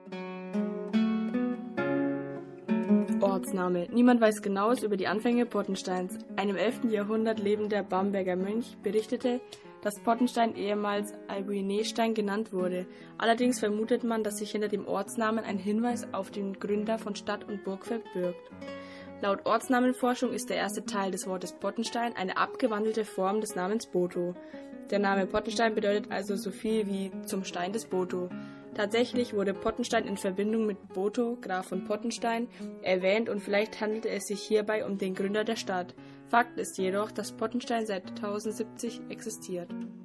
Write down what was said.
Ortsname. Niemand weiß Genaues über die Anfänge Pottensteins. Ein im 11. Jahrhundert lebender Bamberger Mönch berichtete, dass Pottenstein ehemals Albuinestein genannt wurde. Allerdings vermutet man, dass sich hinter dem Ortsnamen ein Hinweis auf den Gründer von Stadt und Burg verbirgt. Laut Ortsnamenforschung ist der erste Teil des Wortes Pottenstein eine abgewandelte Form des Namens Boto. Der Name Pottenstein bedeutet also so viel wie zum Stein des Boto. Tatsächlich wurde Pottenstein in Verbindung mit Boto, Graf von Pottenstein, erwähnt und vielleicht handelte es sich hierbei um den Gründer der Stadt. Fakt ist jedoch, dass Pottenstein seit 1070 existiert.